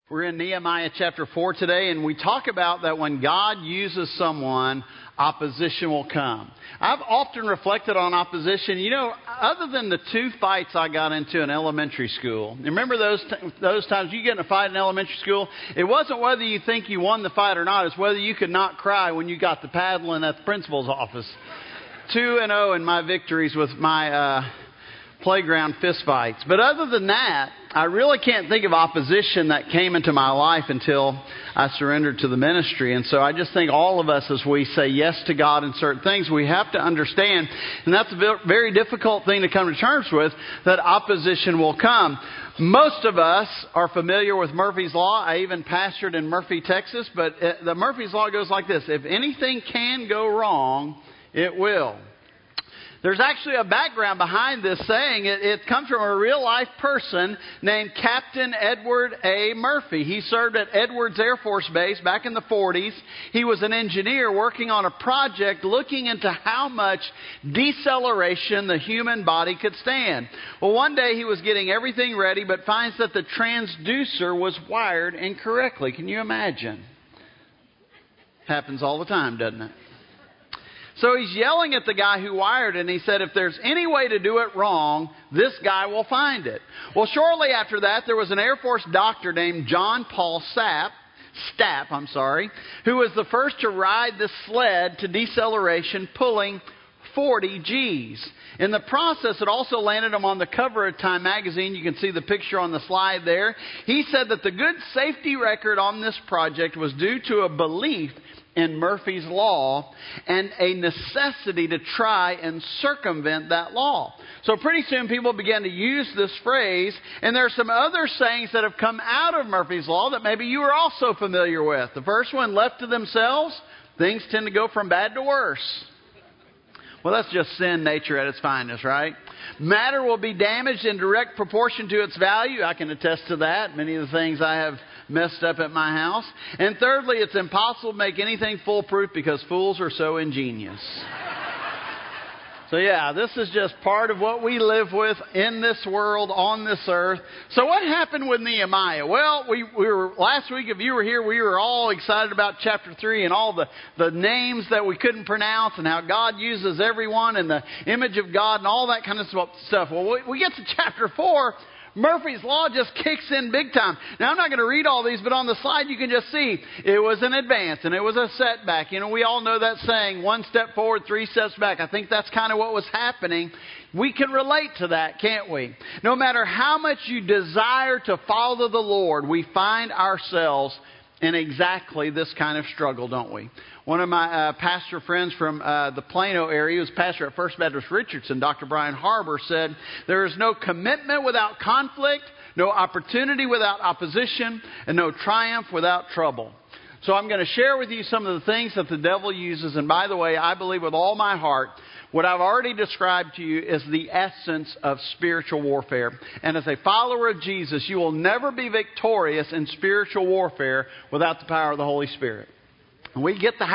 We're in Nehemiah chapter 4 today, and we talk about that when God uses someone, opposition will come. I've often reflected on opposition. You know, other than the 2 fights I got into in elementary school, remember those times you get in a fight in elementary school? It wasn't whether you think you won the fight or not. It's whether you could not cry when you got the paddling at the principal's office. 2-0 in my victories with my playground fist fights. But other than that, I really can't think of opposition that came into my life until I surrendered to the ministry. And so I just think all of us, as we say yes to God in certain things, we have to understand, and that's a very difficult thing to come to terms with, that opposition will come. Most of us are familiar with Murphy's Law. I even pastored in Murphy, Texas. But the Murphy's Law goes like this: if anything can go wrong, it will. There's actually a background behind this saying. It comes from a real-life person named Captain Edward A. Murphy. He served at Edwards Air Force Base back in the 40s. He was an engineer working on a project looking into how much deceleration the human body could stand. Well, one day he was getting everything ready, but finds that the transducer was wired incorrectly. Can you imagine? Happens all the time, doesn't it? So he's yelling at the guy who wired it, and he said, if there's any way to do it wrong, this guy will find it. Well, shortly after that, there was an Air Force doctor named John Paul Stapp, who was the first to ride the sled to deceleration, pulling 40 Gs. In the process, it also landed him on the cover of Time magazine. You can see the picture on the slide there. He said that the good safety record on this project was due to a belief in Murphy's Law and a necessity to try and circumvent that law. So pretty soon people began to use this phrase, and there are some other sayings that have come out of Murphy's Law that maybe you are also familiar with. The first one, left to themselves, things tend to go from bad to worse. Well, that's just sin nature at its finest, right? Matter will be damaged in direct proportion to its value. I can attest to that. Many of the things I have messed up at my house. And thirdly, it's impossible to make anything foolproof because fools are so ingenious. So yeah, this is just part of what we live with in this world, on this earth. So what happened with Nehemiah? Well, we were last week, if you were here, we were all excited about chapter 3 and all the names that we couldn't pronounce and how God uses everyone in the image of God and all that kind of stuff. Well, we get to chapter 4. Murphy's Law just kicks in big time. Now, I'm not going to read all these, but on the slide you can just see it was an advance and it was a setback. You know, we all know that saying, 1 step forward, 3 steps back. I think that's kind of what was happening. We can relate to that, can't we? No matter how much you desire to follow the Lord, we find ourselves in exactly this kind of struggle, don't we? One of my pastor friends from the Plano area, who was pastor at First Baptist Richardson, Dr. Brian Harbour, said, there is no commitment without conflict, no opportunity without opposition, and no triumph without trouble. So I'm going to share with you some of the things that the devil uses. And by the way, I believe with all my heart, what I've already described to you is the essence of spiritual warfare. And as a follower of Jesus, you will never be victorious in spiritual warfare without the power of the Holy Spirit. We get the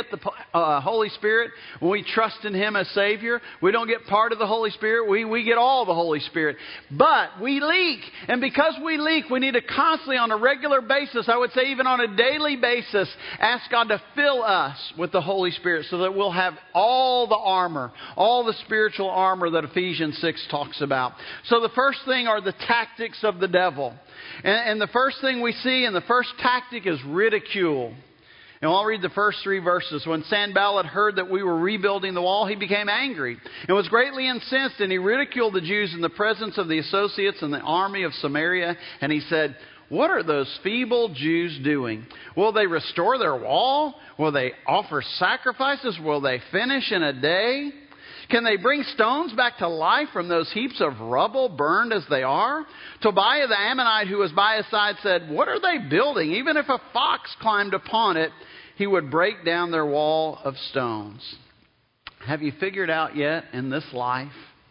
Holy Spirit when we trust in Him as Savior. We don't get part of the Holy Spirit. We get all the Holy Spirit. But we leak. And because we leak, we need to constantly, on a regular basis, I would say even on a daily basis, ask God to fill us with the Holy Spirit so that we'll have all the armor, all the spiritual armor that Ephesians 6 talks about. So the first thing are the tactics of the devil. And the first thing we see, and the first tactic is ridicule. And I'll read the first 3 verses. When Sanballat heard that we were rebuilding the wall, he became angry and was greatly incensed, and he ridiculed the Jews in the presence of the associates and the army of Samaria. And he said, what are those feeble Jews doing? Will they restore their wall? Will they offer sacrifices? Will they finish in a day? Can they bring stones back to life from those heaps of rubble burned as they are? Tobiah the Ammonite, who was by his side, said, what are they building? Even if a fox climbed upon it, he would break down their wall of stones. Have you figured out yet in this life,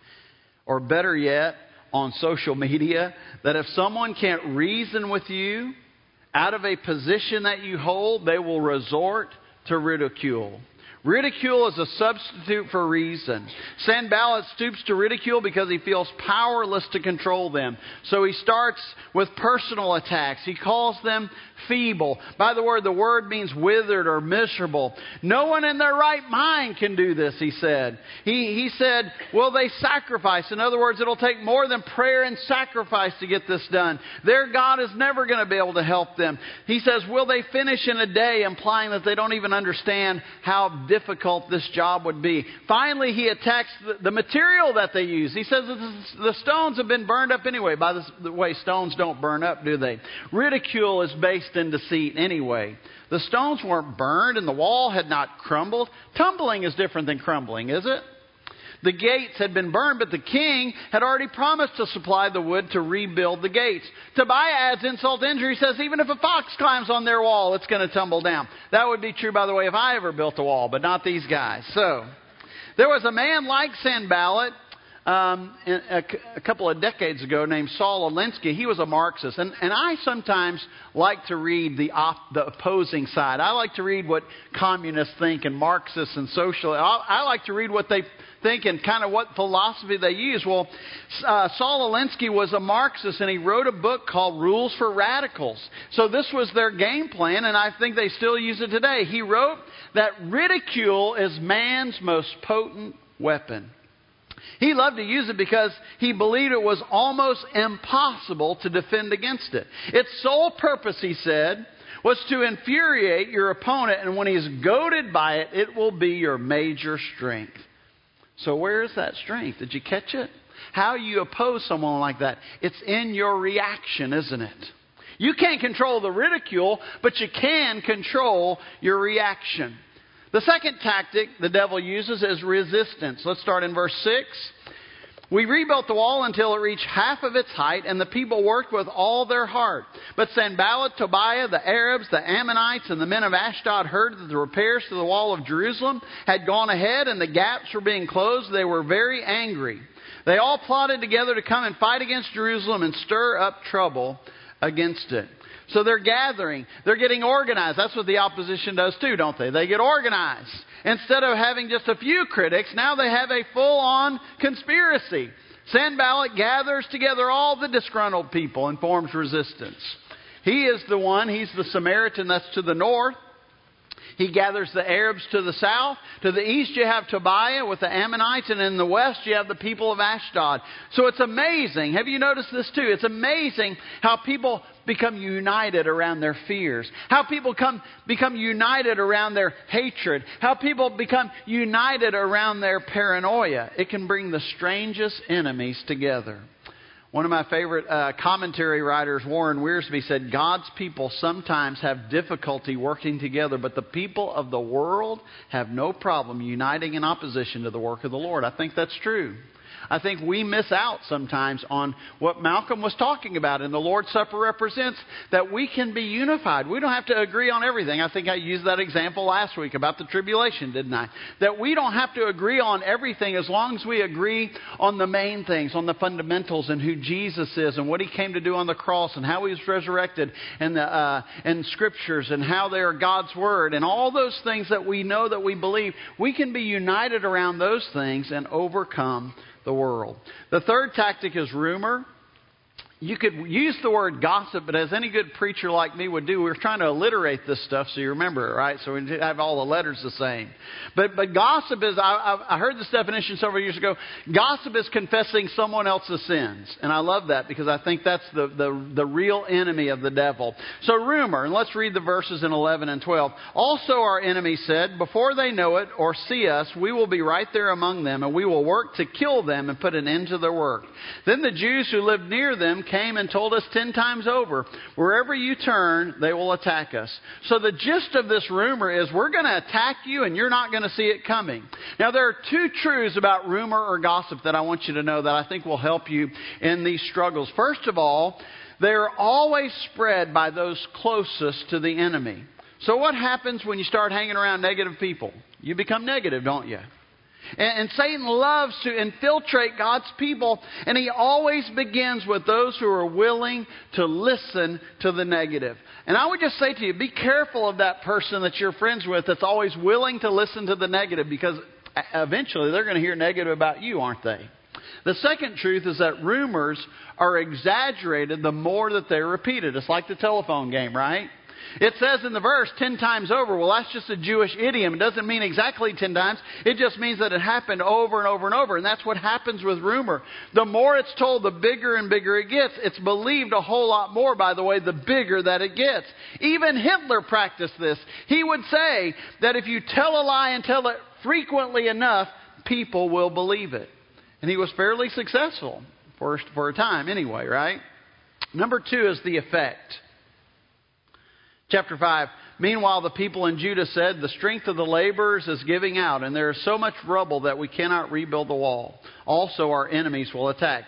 or better yet, on social media, that if someone can't reason with you out of a position that you hold, they will resort to ridicule? Ridicule is a substitute for reason. Sanballat stoops to ridicule because he feels powerless to control them. So he starts with personal attacks. He calls them feeble. By the word means withered or miserable. No one in their right mind can do this, he said. He said, will they sacrifice? In other words, it'll take more than prayer and sacrifice to get this done. Their God is never going to be able to help them. He says, will they finish in a day? Implying that they don't even understand how difficult this job would be. Finally, he attacks the material that they use. He says that the stones have been burned up anyway. By the way, stones don't burn up, do they? Ridicule is based in deceit anyway. The stones weren't burned and the wall had not crumbled. Tumbling is different than crumbling, is it? The gates had been burned, but the king had already promised to supply the wood to rebuild the gates. Tobiah adds insult to injury. He says, even if a fox climbs on their wall, it's going to tumble down. That would be true, by the way, if I ever built a wall, but not these guys. So, there was a man like Sanballat a couple of decades ago named Saul Alinsky. He was a Marxist. And I sometimes like to read the opposing side. I like to read what communists think and Marxists and socialists. I like to read what they think and kind of what philosophy they use. Well, Saul Alinsky was a Marxist and he wrote a book called Rules for Radicals. So this was their game plan and I think they still use it today. He wrote that ridicule is man's most potent weapon. He loved to use it because he believed it was almost impossible to defend against it. Its sole purpose, he said, was to infuriate your opponent, and when he's goaded by it, it will be your major strength. So where is that strength? Did you catch it? How you oppose someone like that? It's in your reaction, isn't it? You can't control the ridicule, but you can control your reaction. The second tactic the devil uses is resistance. Let's start in verse 6. We rebuilt the wall until it reached half of its height, and the people worked with all their heart. But Sanballat, Tobiah, the Arabs, the Ammonites, and the men of Ashdod heard that the repairs to the wall of Jerusalem had gone ahead and the gaps were being closed. They were very angry. They all plotted together to come and fight against Jerusalem and stir up trouble against it. So they're gathering. They're getting organized. That's what the opposition does too, don't they? They get organized. Instead of having just a few critics, now they have a full-on conspiracy. Sanballat gathers together all the disgruntled people and forms resistance. He is the one, he's the Samaritan that's to the north. He gathers the Arabs to the south. To the east you have Tobiah with the Ammonites. And in the west you have the people of Ashdod. So it's amazing. Have you noticed this too? It's amazing how people become united around their fears. How people become united around their hatred. How people become united around their paranoia. It can bring the strangest enemies together. One of my favorite commentary writers, Warren Wiersbe, said, God's people sometimes have difficulty working together, but the people of the world have no problem uniting in opposition to the work of the Lord. I think that's true. I think we miss out sometimes on what Malcolm was talking about. And the Lord's Supper represents that we can be unified. We don't have to agree on everything. I think I used that example last week about the tribulation, didn't I? That we don't have to agree on everything as long as we agree on the main things, on the fundamentals and who Jesus is and what He came to do on the cross and how He was resurrected and Scriptures and how they are God's Word and all those things that we know that we believe. We can be united around those things and overcome the world. The third tactic is rumor. You could use the word gossip, but as any good preacher like me would do, we're trying to alliterate this stuff so you remember it, right? So we have all the letters the same. But gossip is, I heard this definition several years ago, gossip is confessing someone else's sins. And I love that because I think that's the real enemy of the devil. So rumor, and let's read the verses in 11 and 12. Also our enemy said, before they know it or see us, we will be right there among them, and we will work to kill them and put an end to their work. Then the Jews who lived near them came and told us 10 times over, wherever you turn, they will attack us. So the gist of this rumor is we're going to attack you and you're not going to see it coming. Now there are two truths about rumor or gossip that I want you to know that I think will help you in these struggles. First of all, they're always spread by those closest to the enemy. So what happens when you start hanging around negative people? You become negative, don't you? And Satan loves to infiltrate God's people, and he always begins with those who are willing to listen to the negative. And I would just say to you, be careful of that person that you're friends with that's always willing to listen to the negative, because eventually they're going to hear negative about you, aren't they? The second truth is that rumors are exaggerated the more that they're repeated. It's like the telephone game, right? It says in the verse 10 times over. Well, that's just a Jewish idiom. It doesn't mean exactly 10 times. It just means that it happened over and over and over. And that's what happens with rumor. The more it's told, the bigger and bigger it gets. It's believed a whole lot more, by the way, the bigger that it gets. Even Hitler practiced this. He would say that if you tell a lie and tell it frequently enough, people will believe it. And he was fairly successful for a time anyway, right? Number 2 is the effect. Chapter 5, meanwhile the people in Judah said, the strength of the laborers is giving out, and there is so much rubble that we cannot rebuild the wall. Also our enemies will attack.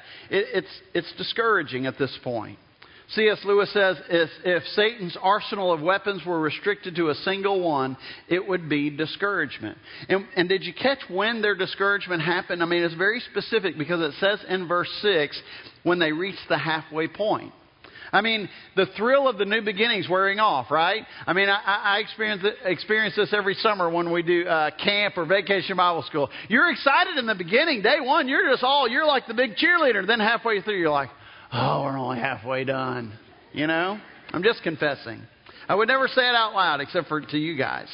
It's discouraging at this point. C.S. Lewis says, if Satan's arsenal of weapons were restricted to a single one, it would be discouragement. And did you catch when their discouragement happened? I mean, it's very specific, because it says in verse 6, when they reached the halfway point. I mean, the thrill of the new beginning's wearing off, right? I mean, I experience this every summer when we do camp or vacation Bible school. You're excited in the beginning. Day one, you're like the big cheerleader. Then halfway through, you're like, oh, we're only halfway done. You know? I'm just confessing. I would never say it out loud except for to you guys.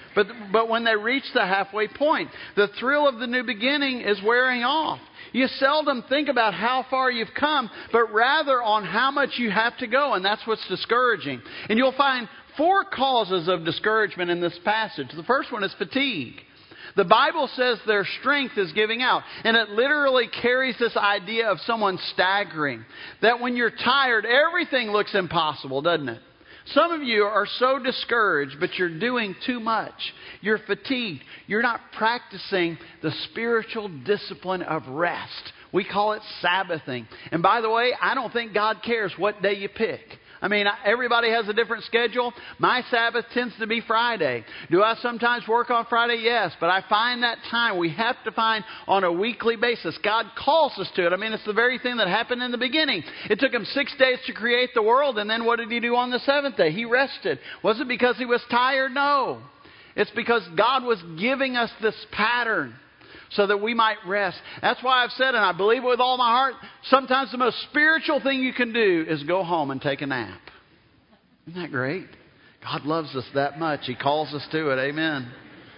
But when they reach the halfway point, the thrill of the new beginning is wearing off. You seldom think about how far you've come, but rather on how much you have to go. And that's what's discouraging. And you'll find 4 causes of discouragement in this passage. The first one is fatigue. The Bible says their strength is giving out. And it literally carries this idea of someone staggering. That when you're tired, everything looks impossible, doesn't it? Some of you are so discouraged, but you're doing too much. You're fatigued. You're not practicing the spiritual discipline of rest. We call it Sabbathing. And by the way, I don't think God cares what day you pick. I mean, everybody has a different schedule. My Sabbath tends to be Friday. Do I sometimes work on Friday? Yes. But I find that time we have to find on a weekly basis. God calls us to it. I mean, it's the very thing that happened in the beginning. It took Him 6 days to create the world. And then what did He do on the 7th day? He rested. Was it because He was tired? No. It's because God was giving us this pattern so that we might rest. That's why I've said, and I believe it with all my heart, sometimes the most spiritual thing you can do is go home and take a nap. Isn't that great? God loves us that much. He calls us to it. Amen.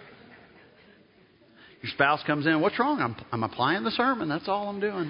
Your spouse comes in. What's wrong? I'm applying the sermon. That's all I'm doing.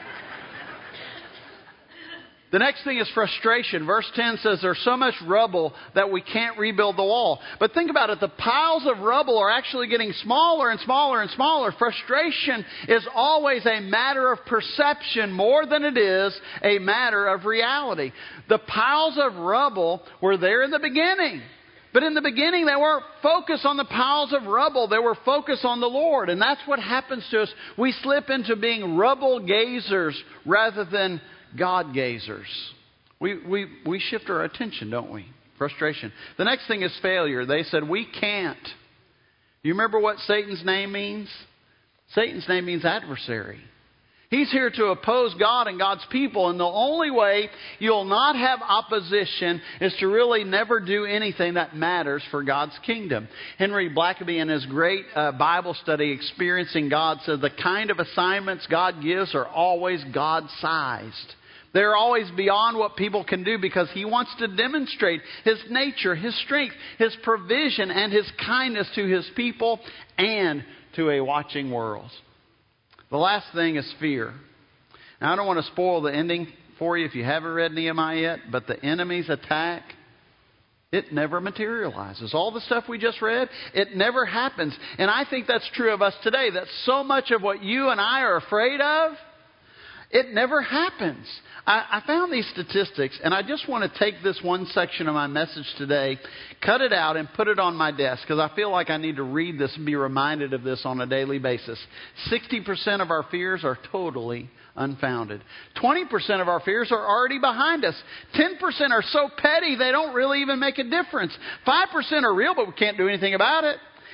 The next thing is frustration. Verse 10 says there's so much rubble that we can't rebuild the wall. But think about it. The piles of rubble are actually getting smaller and smaller and smaller. Frustration is always a matter of perception more than it is a matter of reality. The piles of rubble were there in the beginning. But in the beginning, they weren't focused on the piles of rubble. They were focused on the Lord. And that's what happens to us. We slip into being rubble gazers rather than God gazers. We shift our attention, don't we? Frustration. The next thing is failure. They said, we can't. You remember what Satan's name means? Satan's name means adversary. He's here to oppose God and God's people. And the only way you'll not have opposition is to really never do anything that matters for God's kingdom. Henry Blackaby, in his great Bible study, Experiencing God, said the kind of assignments God gives are always God-sized. They're always beyond what people can do because He wants to demonstrate His nature, His strength, His provision, and His kindness to His people and to a watching world. The last thing is fear. Now, I don't want to spoil the ending for you if you haven't read Nehemiah yet, but the enemy's attack, it never materializes. All the stuff we just read, it never happens. And I think that's true of us today, that so much of what you and I are afraid of, it never happens. I found these statistics, and I just want to take this one section of my message today, cut it out, and put it on my desk, because I feel like I need to read this and be reminded of this on a daily basis. 60% of our fears are totally unfounded. 20% of our fears are already behind us. 10% are so petty they don't really even make a difference. 5% are real, but we can't do anything about it.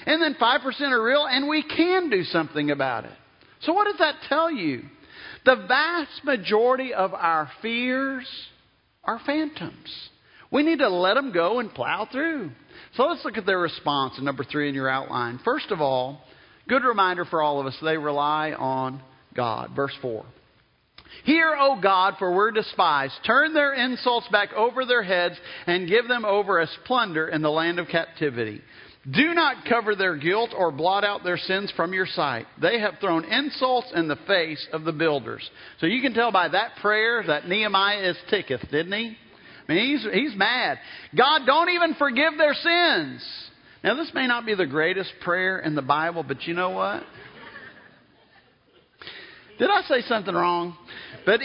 And then 5% are real, and we can do something about it. So what does that tell you? The vast majority of our fears are phantoms. We need to let them go and plow through. So let's look at their response in number 3 in your outline. First of all, good reminder for all of us, they rely on God. Verse 4. Hear, O God, for we're despised. Turn their insults back over their heads and give them over as plunder in the land of captivity. Do not cover their guilt or blot out their sins from your sight. They have thrown insults in the face of the builders. So you can tell by that prayer that Nehemiah is ticketh, didn't he? I mean, he's mad. God, don't even forgive their sins. Now, this may not be the greatest prayer in the Bible, but you know what? Did I say something wrong? But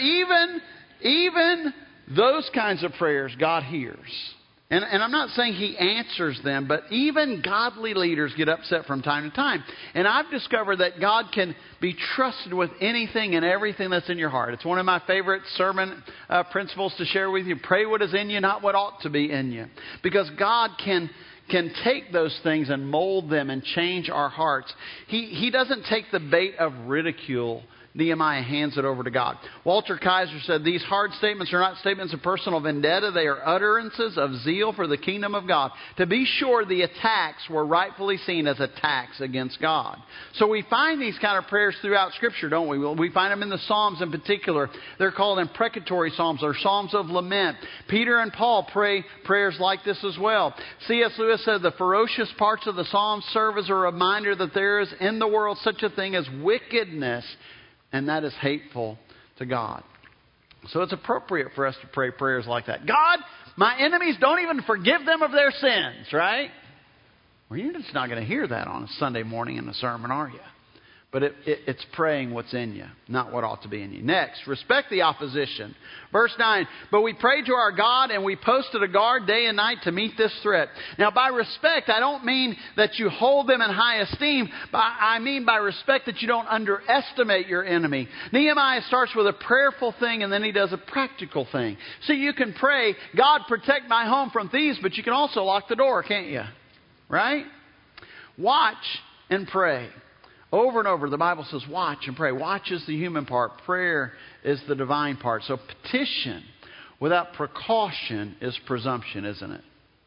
even those kinds of prayers, God hears. And I'm not saying He answers them, but even godly leaders get upset from time to time. And I've discovered that God can be trusted with anything and everything that's in your heart. It's one of my favorite sermon principles to share with you. Pray what is in you, not what ought to be in you. Because God can take those things and mold them and change our hearts. He doesn't take the bait of ridicule. Nehemiah hands it over to God. Walter Kaiser said, these hard statements are not statements of personal vendetta. They are utterances of zeal for the kingdom of God. To be sure, the attacks were rightfully seen as attacks against God. So we find these kind of prayers throughout Scripture, don't we? We find them in the Psalms in particular. They're called imprecatory Psalms or Psalms of lament. Peter and Paul pray prayers like this as well. C.S. Lewis said, the ferocious parts of the Psalms serve as a reminder that there is in the world such a thing as wickedness, and that is hateful to God. So it's appropriate for us to pray prayers like that. God, my enemies, don't even forgive them of their sins, right? Well, you're just not going to hear that on a Sunday morning in a sermon, are you? But it's praying what's in you, not what ought to be in you. Next, respect the opposition. Verse 9, but we prayed to our God and we posted a guard day and night to meet this threat. Now, by respect, I don't mean that you hold them in high esteem. But I mean by respect that you don't underestimate your enemy. Nehemiah starts with a prayerful thing and then he does a practical thing. So you can pray, God, protect my home from thieves, but you can also lock the door, can't you? Right? Watch and pray. Over and over, the Bible says watch and pray. Watch is the human part. Prayer is the divine part. So petition without precaution is presumption, isn't it?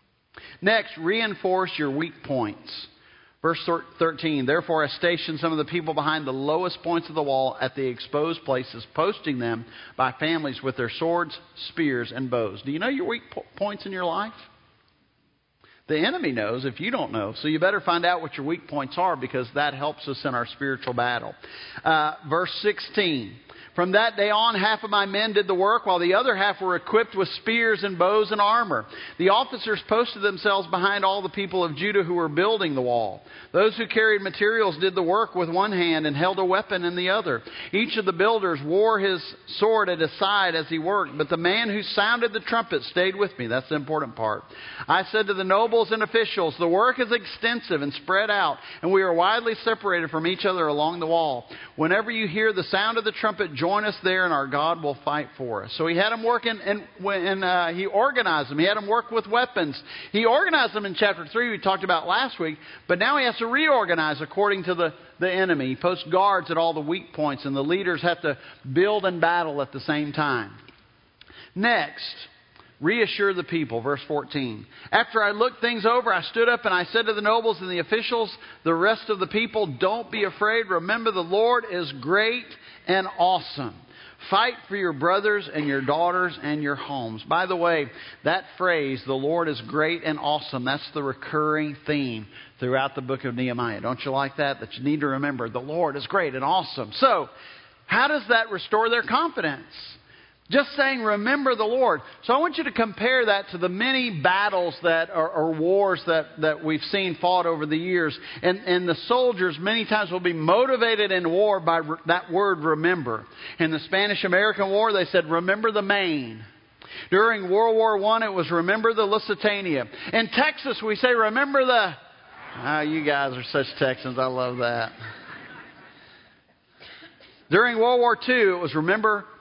Next, reinforce your weak points. Verse 13, therefore I stationed some of the people behind the lowest points of the wall at the exposed places, posting them by families with their swords, spears, and bows. Do you know your weak points in your life? The enemy knows if you don't know. So you better find out what your weak points are, because that helps us in our spiritual battle. Verse 16. From that day on, half of my men did the work, while the other half were equipped with spears and bows and armor. The officers posted themselves behind all the people of Judah who were building the wall. Those who carried materials did the work with one hand and held a weapon in the other. Each of the builders wore his sword at his side as he worked, but the man who sounded the trumpet stayed with me. That's the important part. I said to the nobles and officials, the work is extensive and spread out, and we are widely separated from each other along the wall. Whenever you hear the sound of the trumpet, join us there and our God will fight for us. So he had them working and he organized them. He had them work with weapons. He organized them in chapter 3 we talked about last week, but now he has to reorganize according to the enemy. He posts guards at all the weak points, and the leaders have to build and battle at the same time. Next, reassure the people. Verse 14. After I looked things over, I stood up and I said to the nobles and the officials, the rest of the people, don't be afraid. Remember, the Lord is great and awesome. Fight for your brothers and your daughters and your homes. By the way, that phrase, the Lord is great and awesome, that's the recurring theme throughout the book of Nehemiah. Don't you like that? That you need to remember, the Lord is great and awesome. So, how does that restore their confidence? Just saying, remember the Lord. So I want you to compare that to the many battles that or wars that we've seen fought over the years. And the soldiers many times will be motivated in war by that word remember. In the Spanish-American War, they said, remember the Maine. During World War I, it was remember the Lusitania. In Texas, we say, remember the... Oh, you guys are such Texans. I love that. During World War II, it was remember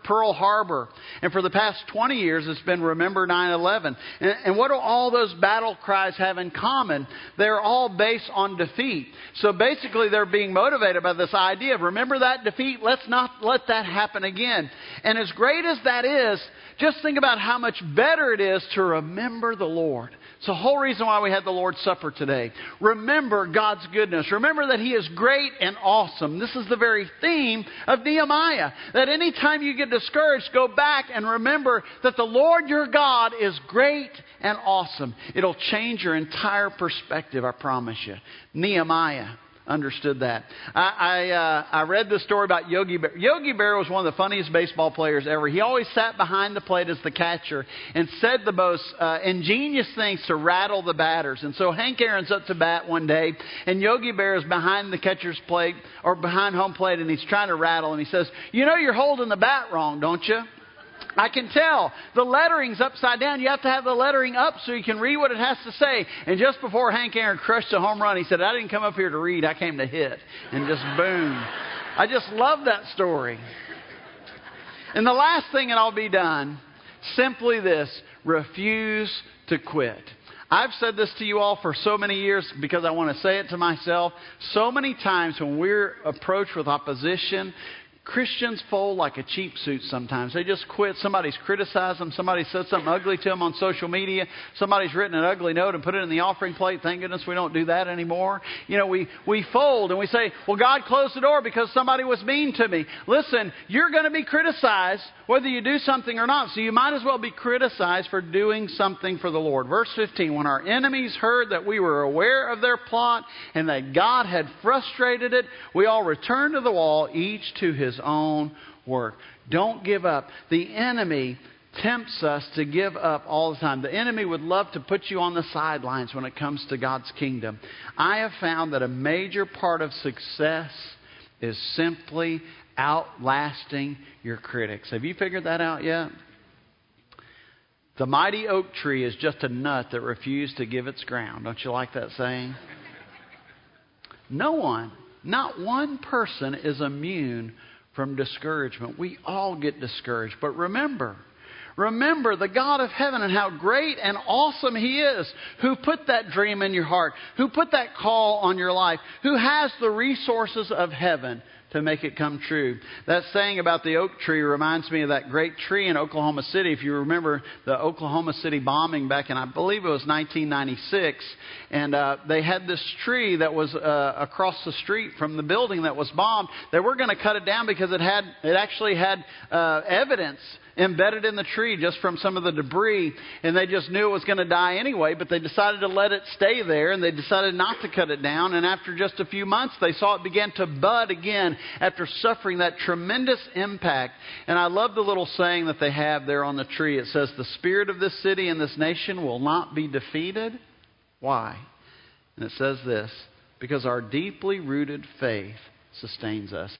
Pearl Harbor. And for the past 20 years, it's been Remember 9/11. And what do all those battle cries have in common? They're all based on defeat. So basically, they're being motivated by this idea of remember that defeat, let's not let that happen again. And as great as that is, just think about how much better it is to remember the Lord. It's the whole reason why we had the Lord's Supper today. Remember God's goodness. Remember that He is great and awesome. This is the very theme of Nehemiah. That anytime you get discouraged, go back and remember that the Lord your God is great and awesome. It'll change your entire perspective, I promise you. Nehemiah understood that. I read the story about Yogi Berra. Yogi Berra was one of the funniest baseball players ever. He always sat behind the plate as the catcher and said the most ingenious things to rattle the batters. And so Hank Aaron's up to bat one day, and Yogi Berra is behind the catcher's plate or behind home plate, and he's trying to rattle. And he says, "You know you're holding the bat wrong, don't you?" "I can tell. The lettering's upside down. You have to have the lettering up so you can read what it has to say." And just before Hank Aaron crushed a home run, he said, "I didn't come up here to read. I came to hit." And just boom. I just love that story. And the last thing, and I'll be done, simply this: refuse to quit. I've said this to you all for so many years because I want to say it to myself. So many times when we're approached with opposition, Christians fold like a cheap suit sometimes. They just quit. Somebody's criticized them. Somebody said something ugly to them on social media. Somebody's written an ugly note and put it in the offering plate. Thank goodness we don't do that anymore. You know, we fold and we say, well, God closed the door because somebody was mean to me. Listen, you're going to be criticized whether you do something or not. So you might as well be criticized for doing something for the Lord. Verse 15, when our enemies heard that we were aware of their plot and that God had frustrated it, we all returned to the wall, each to his own work. Don't give up. The enemy tempts us to give up all the time. The enemy would love to put you on the sidelines when it comes to God's kingdom. I have found that a major part of success is simply outlasting your critics. Have you figured that out yet? The mighty oak tree is just a nut that refused to give its ground. Don't you like that saying? No one, not one person is immune from discouragement. We all get discouraged. But remember the God of heaven and how great and awesome He is, who put that dream in your heart, who put that call on your life, who has the resources of heaven to make it come true. That saying about the oak tree reminds me of that great tree in Oklahoma City. If you remember the Oklahoma City bombing back in, I believe it was 1996, and they had this tree that was across the street from the building that was bombed. They were going to cut it down because it actually had evidence embedded in the tree just from some of the debris, and they just knew it was going to die anyway, but they decided to let it stay there, and they decided not to cut it down. And after just a few months, they saw it began to bud again after suffering that tremendous impact. And I love the little saying that they have there on the tree. It says, "The spirit of this city and this nation will not be defeated." Why? And it says this: because our deeply rooted faith sustains us.